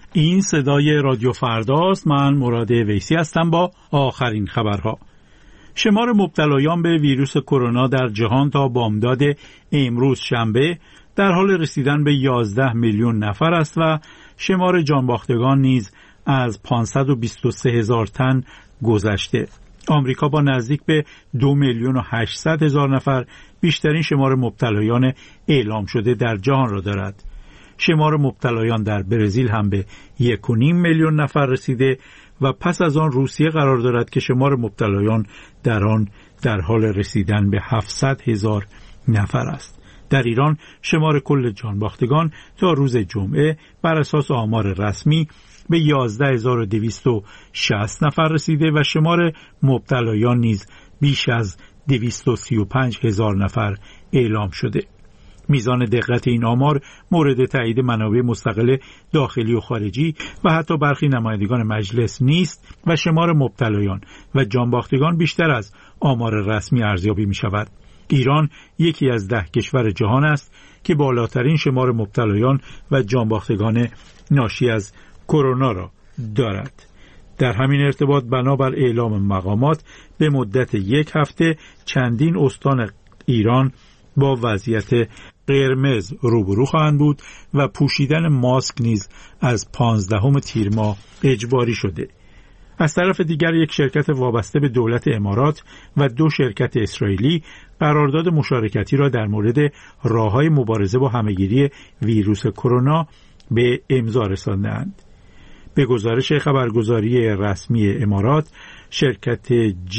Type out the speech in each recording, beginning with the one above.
این صدای رادیو فرداست. من مراد ویسی هستم با آخرین خبرها. شمار مبتلایان به ویروس کرونا در جهان تا بامداد امروز شنبه در حال رسیدن به 11 میلیون نفر است و شمار جانباختگان نیز از 523,000 تن گذشته. آمریکا با نزدیک به 2,800,000 نفر بیشترین شمار مبتلایان اعلام شده در جهان را دارد. شمار مبتلایان در برزیل هم به 1.5 میلیون نفر رسیده و پس از آن روسیه قرار دارد که شمار مبتلایان در آن در حال رسیدن به 700,000 نفر است. در ایران شمار کل جانباختگان تا روز جمعه بر اساس آمار رسمی به 11,260 نفر رسیده و شمار مبتلایان نیز بیش از 235,000 نفر اعلام شده. میزان دقت این آمار مورد تایید منابع مستقل داخلی و خارجی و حتی برخی نمایندگان مجلس نیست و شمار مبتلایان و جانباختگان بیشتر از آمار رسمی ارزیابی می شود. ایران یکی از 10 کشور جهان است که بالاترین شمار مبتلایان و جانباختگان ناشی از کرونا را دارد. در همین ارتباط بنابر اعلام مقامات به مدت 1 هفته چندین استان ایران با وضعیت قرمز روبرو خواهند بود و پوشیدن ماسک نیز از 15 تیر ماه اجباری شده. از طرف دیگر یک شرکت وابسته به دولت امارات و 2 شرکت اسرائیلی قرارداد مشارکتی را در مورد راه‌های مبارزه با همه‌گیری ویروس کرونا به امضا رساندند. به گزارش خبرگزاری رسمی امارات، شرکت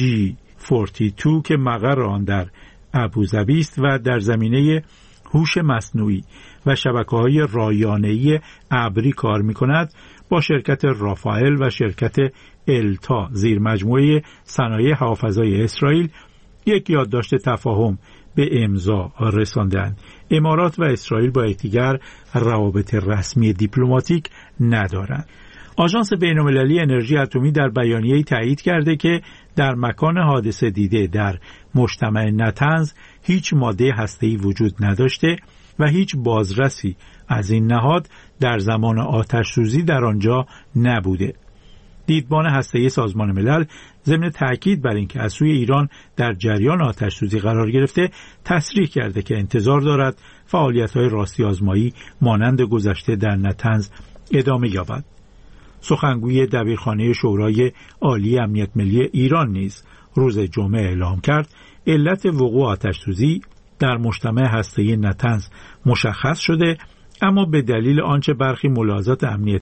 G42 که مقر آن در ابوظبی است و در زمینه هوش مصنوعی و شبکه‌های رایانه‌ای ابری کار می‌کند، با شرکت رافائل و شرکت التا زیر مجموعه صنایع هوافضای اسرائیل یک یادداشت تفاهم به امضا رساندند. امارات و اسرائیل با یکدیگر روابط رسمی دیپلماتیک ندارند. آژانس بین‌المللی انرژی اتمی در بیانیه‌ای تایید کرده که در مکان حادثه دیده در مجتمع نتنز هیچ ماده هسته‌ای وجود نداشته و هیچ بازرسی از این نهاد در زمان آتش‌سوزی در آنجا نبوده. دیدبان هسته‌ای سازمان ملل ضمن تأکید بر اینکه از سوی ایران در جریان آتش‌سوزی قرار گرفته تصریح کرده که انتظار دارد فعالیت‌های راستی آزمایی مانند گذشته در نتنز ادامه یابد. سخنگوی دبیرخانه شورای عالی امنیت ملی ایران نیز روز جمعه اعلام کرد علت وقوع آتش‌سوزی در مجتمع هسته‌ای نتنز مشخص شده، اما به دلیل آنچه برخی ملاحظات امنیتی